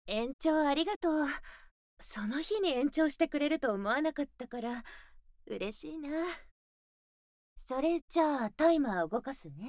延長ありがとう。その日に延長してくれると思わなかったから、嬉しいな。それじゃあ、タイマー動かすね。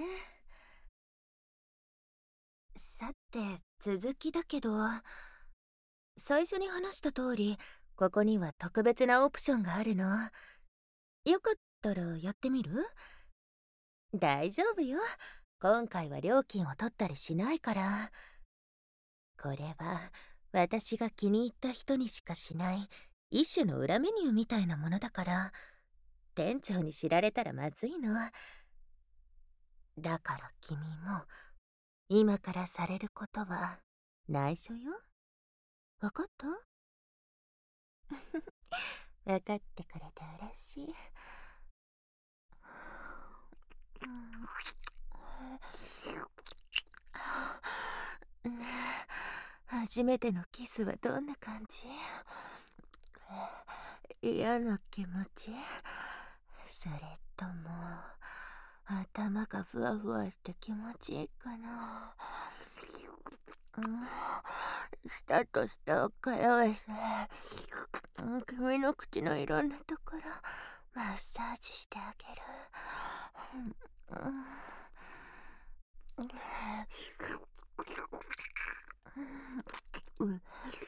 さて、続きだけど、最初に話した通り、ここには特別なオプションがあるの。よかったらやってみる？大丈夫よ。今回は料金を取ったりしないから。これは、私が気に入った人にしかしない、一種の裏メニューみたいなものだから、店長に知られたらまずいの。だから君も、今からされることは、内緒よ。わかった？わかってくれて嬉しい。ねえ、初めてのキスはどんな感じ？嫌な気持ち？それとも、頭がふわふわして気持ちいいかな？うん、舌と舌を絡ませ、君の口のいろんなところ、マッサージしてあげる。うんうん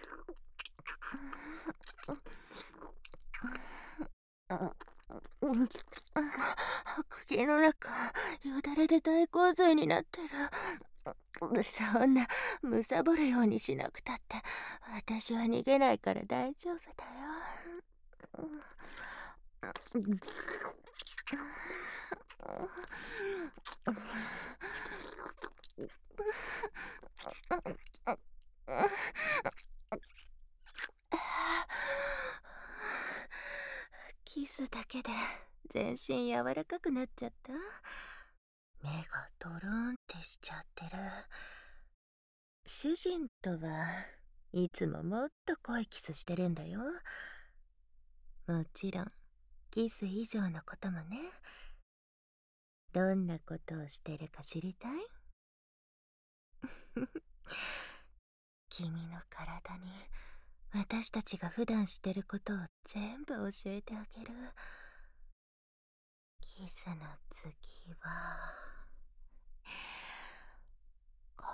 口の中、よだれで大洪水になってる。そんな、むさぼるようにしなくたって、私は逃げないから大丈夫だよ。キスだけで全身柔らかくなっちゃった。目がドローンってしちゃってる。主人とはいつももっと濃いキスしてるんだよ。もちろん、キス以上のこともね。どんなことをしてるか知りたい？君の体に私たちが普段してることを全部教えてあげる。キスの次は、こ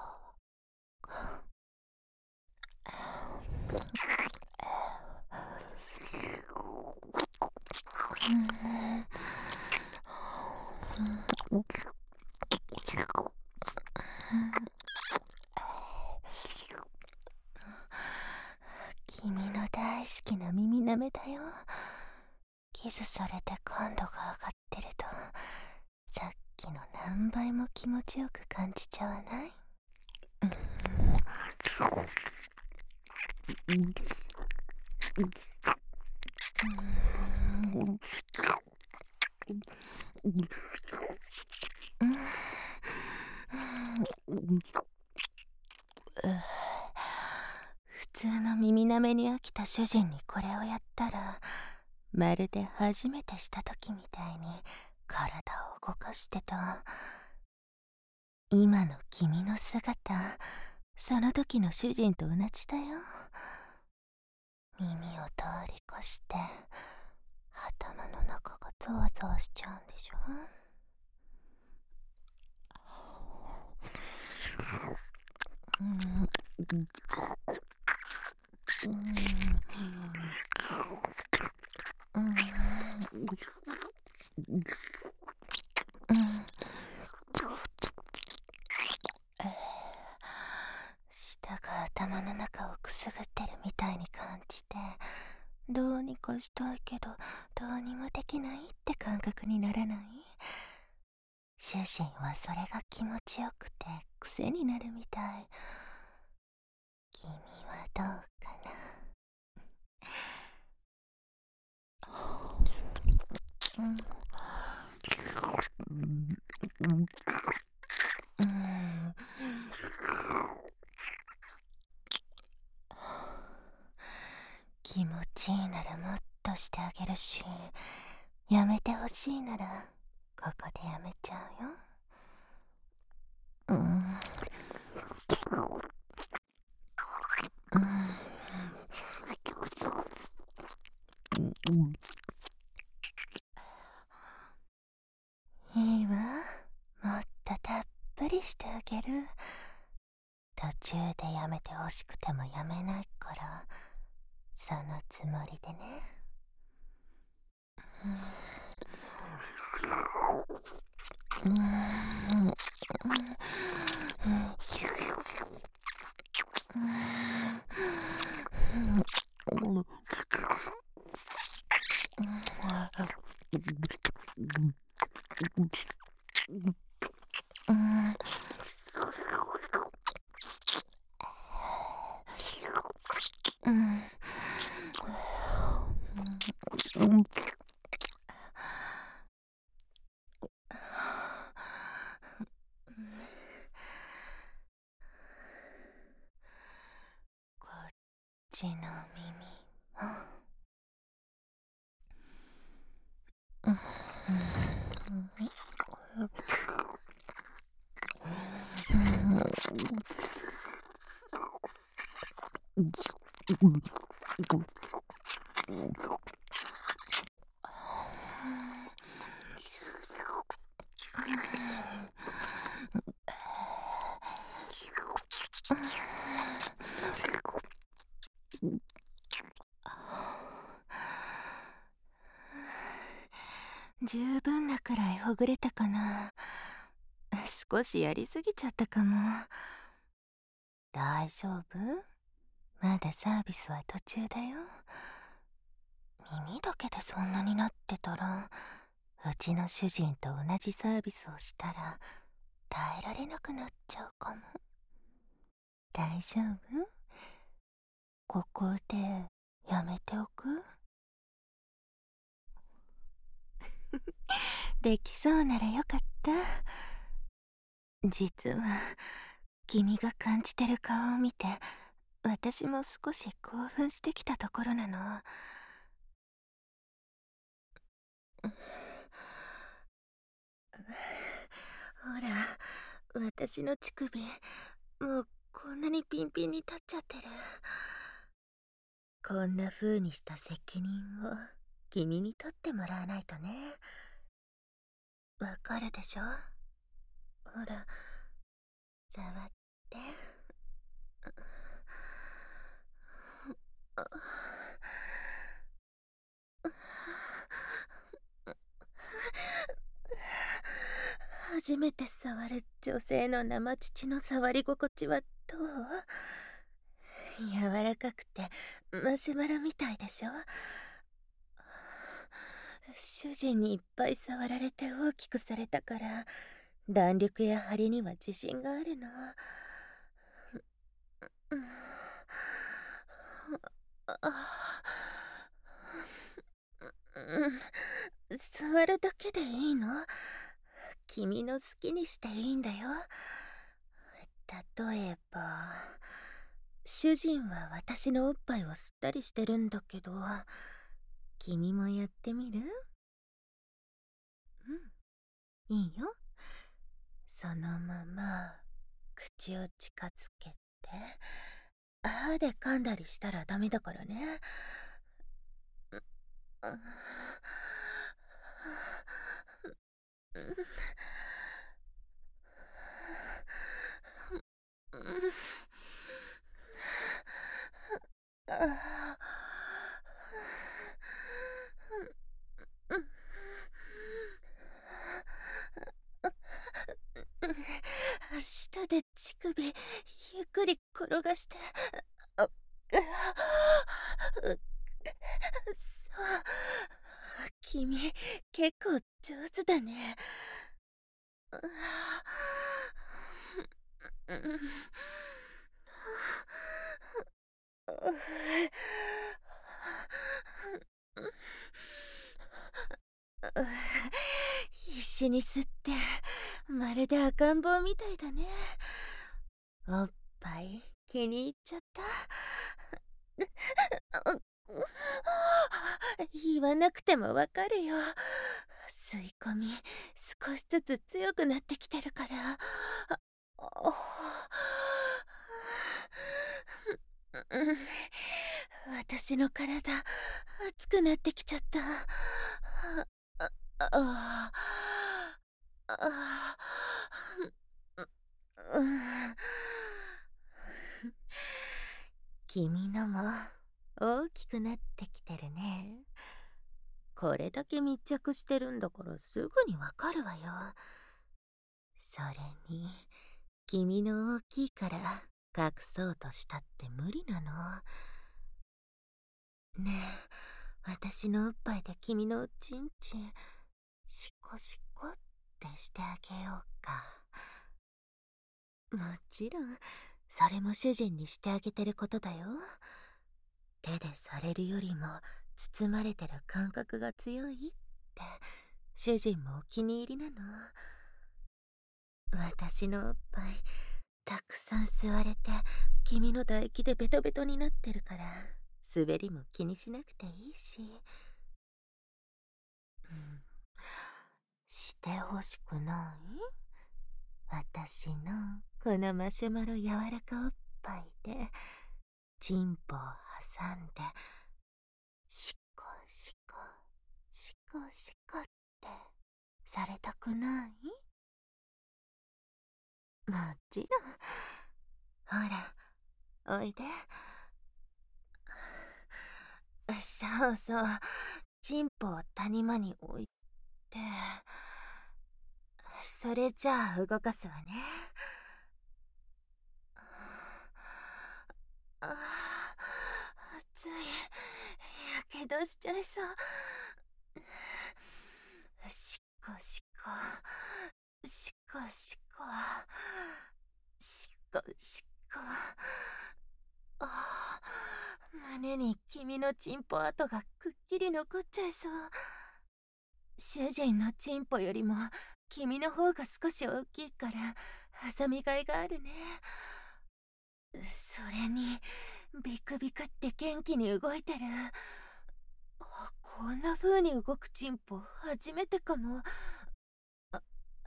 君の大好きな耳舐めだよ。キスされて感度が上がってると、さっきの何倍も気持ちよく感じちゃわない？普通の耳舐めに飽きた主人にこれをやったら、まるで初めてした時みたいに体を動かしてた。今の君の姿、その時の主人と同じだよ。耳を通り越して、頭の中がゾワゾワしちゃうんでしょ？舌が頭の中をくすぐってるみたいに感じて、どうにかしたいけど、どうにもできないって感覚にならない？主人はそれが気持ちよくて癖になるみたい。君はどうかな？うん、うん、気持ちいいならもっとしてあげるし、やめてほしいならここでやめちゃうよ。うん、 いいわ。もっとたっぷりしてあげる。途中でやめてほしくてもやめないから、そのつもりでね。こっちの耳も。十分なくらいほぐれたかな。少しやりすぎちゃったかも。大丈夫？まだサービスは途中だよ。耳だけでそんなになってたら、うちの主人と同じサービスをしたら耐えられなくなっちゃうかも。大丈夫？ここでやめておく？できそうならよかった。実は君が感じてる顔を見て、私も少し興奮してきたところなの。ほら、私の乳首、もうこんなにピンピンに立っちゃってる。こんな風にした責任を君に取ってもらわないとね。わかるでしょ？ほら、触って。初めて触る女性の生乳の触り心地はどう？柔らかくてマシュマロみたいでしょ？主人にいっぱい触られて大きくされたから、弾力や張りには自信があるの。触るだけでいいの？君の好きにしていいんだよ。例えば、主人は私のおっぱいを吸ったりしてるんだけど、君もやってみる？うん、いいよ。そのまま口を近づけて、歯で噛んだりしたらダメだからね。舌で乳首ゆっくり転がして。あうそう君結構上手だね。必死に吸ってまるで赤ん坊みたいだね。おっぱい気に入っちゃった？言わなくてもわかるよ。吸い込み少しずつ強くなってきてるから。 うん、私の体、熱くなってきちゃった。あ、あ、あ、あ、うん。君のも大きくなってきてるね。これだけ密着してるんだからすぐにわかるわよ。それに、君の大きいから隠そうとしたって無理なの。ねえ、私のおっぱいで君のおちんちん、シコシコってしてあげようか。もちろん、それも主人にしてあげてることだよ。手でされるよりも包まれてる感覚が強いって主人もお気に入りなの。私のおっぱいたくさん吸われて君の唾液でベトベトになってるから滑りも気にしなくていいし、うん、してほしくない？私のこのマシュマロ柔らかおっぱいでチンポを挟んでシコシコシコシコってされたくない？もちろん。ほら、おいで。そうそう、チンポを谷間に置いて、それじゃあ動かすわね。ああ、熱い。やけどしちゃいそう。しこしこ、しこしこ、しこしこ。ああ、胸に君のチンポ跡がくっきり残っちゃいそう。主人のチンポよりも君の方が少し大きいから挟みがいがあるね。それにビクビクって元気に動いてる。こんな風に動くチンポ初めてかも。あ、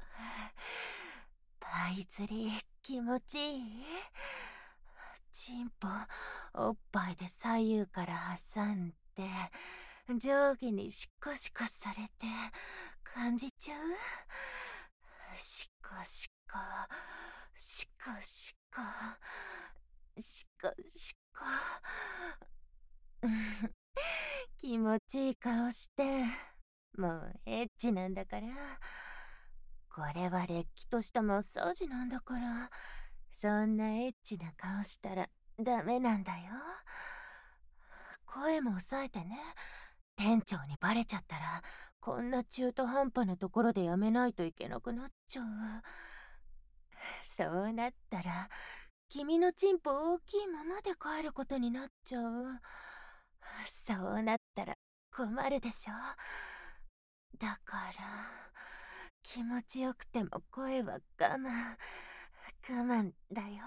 パイ釣り気持ちいい？チンポおっぱいで左右から挟んで上下にシコシコされて感じちゃう？シコシコシコシコシコシコ。うん気持ちいい顔して、もうエッチなんだから。これはれっきとしたマッサージなんだから、そんなエッチな顔したらダメなんだよ。声も抑えてね。店長にバレちゃったら、こんな中途半端なところでやめないといけなくなっちゃう。そうなったら、君のチンポ大きいままで帰ることになっちゃう。そうなったら困るでしょ。だから、気持ちよくても声は我慢だよ。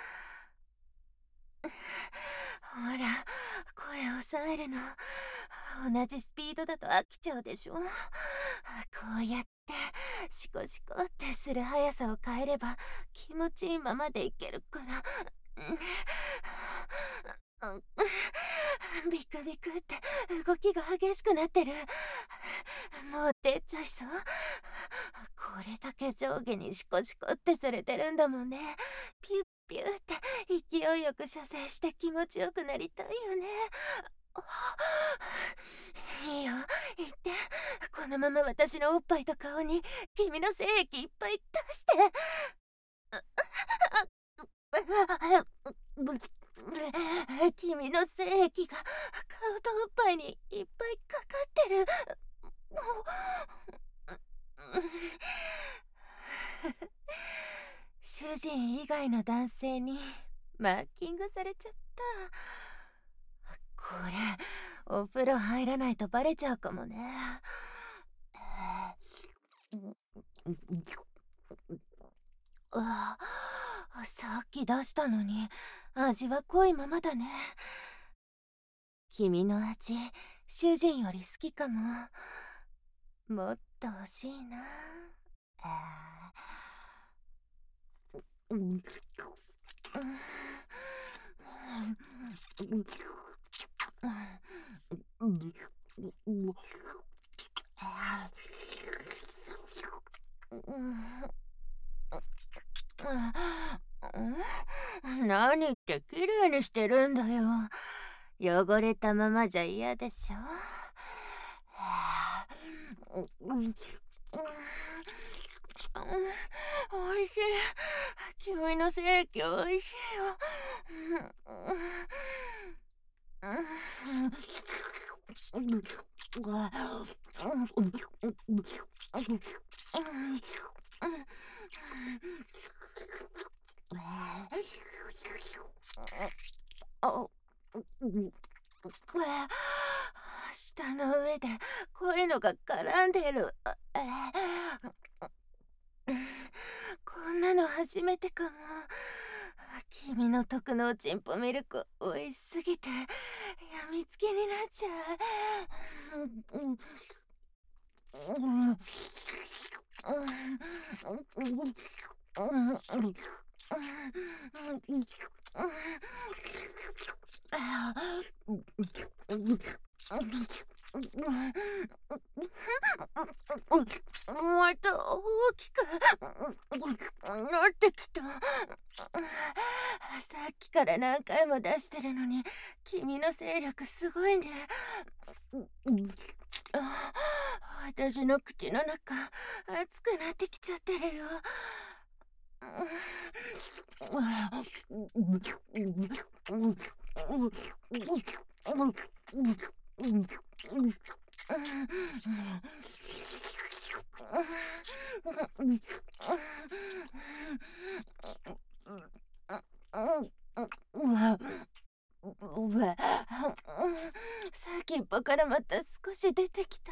ほら、声抑えるの。同じスピードだと飽きちゃうでしょ。こうやって、シコシコってする速さを変えれば気持ちいいままでいけるから。ビクビクって動きが激しくなってる。もう出ちゃいそう。これだけ上下にシコシコってされてるんだもんね。ピュッピュッって勢いよく射精して気持ちよくなりたいよね。いいよ、言って。このまま私のおっぱいと顔に君の精液いっぱい出して。君の精液が顔とおっぱいにいっぱいかかってる。主人以外の男性にマーキングされちゃった。これお風呂入らないとバレちゃうかもね。あさっき出したのに味は濃いままだね。君の味主人より好きかも。もっと欲しいな。うん何って綺麗にしてるんだよ。汚れたままじゃ嫌でしょ。おいしい。君の正規おいしいよ。舌の上でこういうのが絡んでる。こんなの初めてかも。君の特のチンポミルク美味しすぎてやみつきになっちゃまた大きくなってきた。さっきから何回も出してるのに君の勢力すごいね。私の口の中熱くなってきちゃってるよ。先っぽからまた少し出てきた。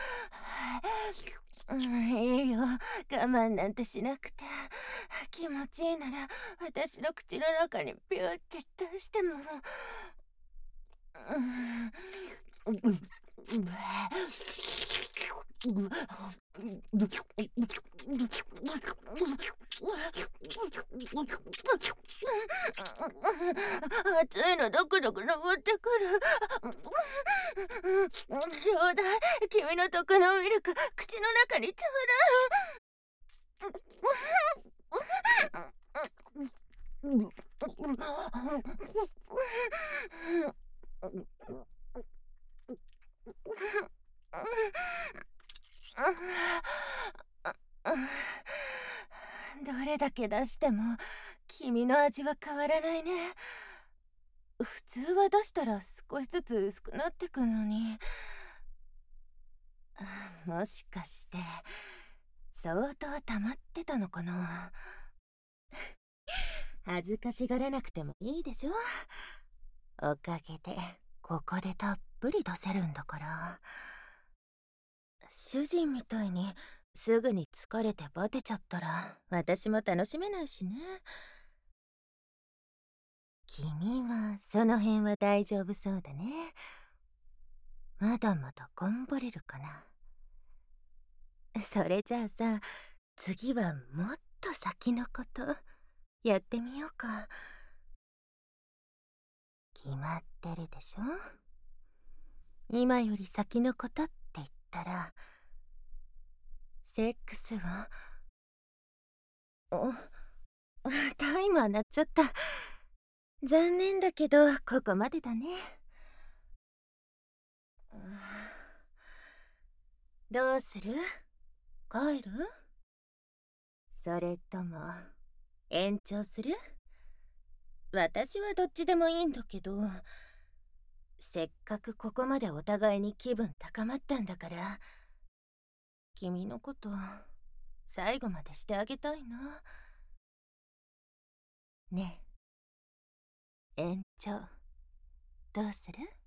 いいよ、我慢なんてしなくて。気持ちいいなら私の口の中にピューって出しても。熱いのドクドク登ってくる。ちょうだい、君の毒のミルク口の中にちょうだい。どれだけ出しても君の味は変わらないね。普通は出したら少しずつ薄くなってくのに。もしかして相当溜まってたのかな。恥ずかしがらなくてもいいでしょ。おかげでここでたっぷり出せるんだから。主人みたいにすぐに疲れてバテちゃったら私も楽しめないしね。君はその辺は大丈夫そうだね。まだまだ頑張れるかな。それじゃあさ、次はもっと先のことやってみようか。決まってるでしょ。今より先のことって言ったらセックスを。タイマー鳴っちゃった。残念だけどここまでだね。どうする？帰る？それとも延長する？私はどっちでもいいんだけど、せっかくここまでお互いに気分高まったんだから、君のこと最後までしてあげたいな。ねえ、延長どうする？